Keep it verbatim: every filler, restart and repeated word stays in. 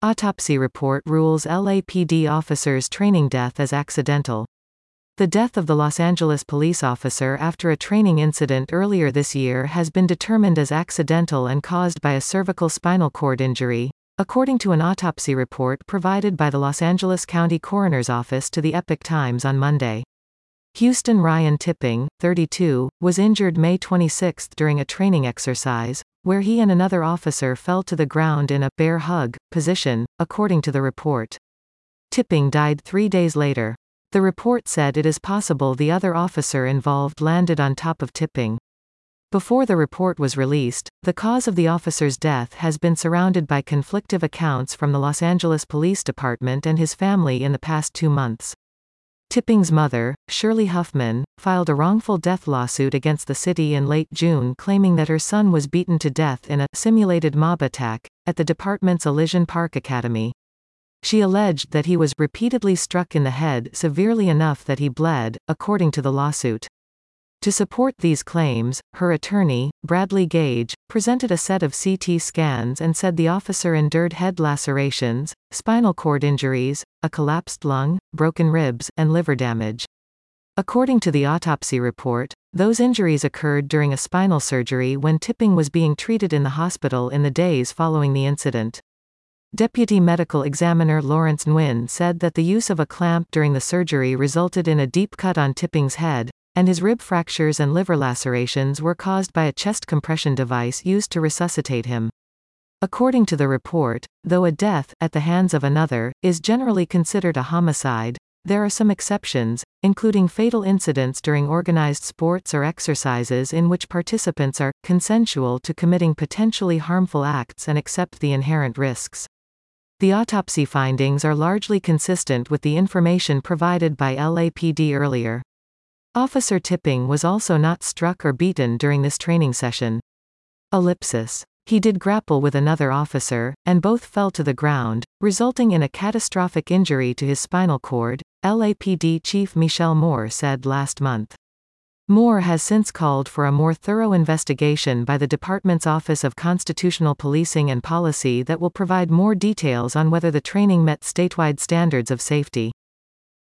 Autopsy report rules L A P D officer's training death as accidental. The death of the Los Angeles police officer after a training incident earlier this year has been determined as accidental and caused by a cervical spinal cord injury, according to an autopsy report provided by the Los Angeles County Coroner's Office to the Epoch Times on Monday. Houston Ryan Tipping, thirty-two, was injured May twenty-sixth during a training exercise, where he and another officer fell to the ground in a bear hug position, according to the report. Tipping died three days later. The report said it is possible the other officer involved landed on top of Tipping. Before the report was released, the cause of the officer's death has been surrounded by conflicting accounts from the Los Angeles Police Department and his family in the past two months. Tipping's mother, Shirley Huffman, filed a wrongful death lawsuit against the city in late June claiming that her son was beaten to death in a simulated mob attack at the department's Elysian Park Academy. She alleged that he was repeatedly struck in the head severely enough that he bled, according to the lawsuit. To support these claims, her attorney, Bradley Gage, presented a set of C T scans and said the officer endured head lacerations, spinal cord injuries, a collapsed lung, broken ribs, and liver damage. According to the autopsy report, those injuries occurred during a spinal surgery when Tipping was being treated in the hospital in the days following the incident. Deputy Medical Examiner Lawrence Nguyen said that the use of a clamp during the surgery resulted in a deep cut on Tipping's head, and his rib fractures and liver lacerations were caused by a chest compression device used to resuscitate him. According to the report, though a death, at the hands of another, is generally considered a homicide, there are some exceptions, including fatal incidents during organized sports or exercises in which participants are consensual to committing potentially harmful acts and accept the inherent risks. The autopsy findings are largely consistent with the information provided by L A P D earlier. Officer Tipping was also not struck or beaten during this training session. Ellipsis. He did grapple with another officer, and both fell to the ground, resulting in a catastrophic injury to his spinal cord, L A P D Chief Michelle Moore said last month. Moore has since called for a more thorough investigation by the department's Office of Constitutional Policing and Policy that will provide more details on whether the training met statewide standards of safety.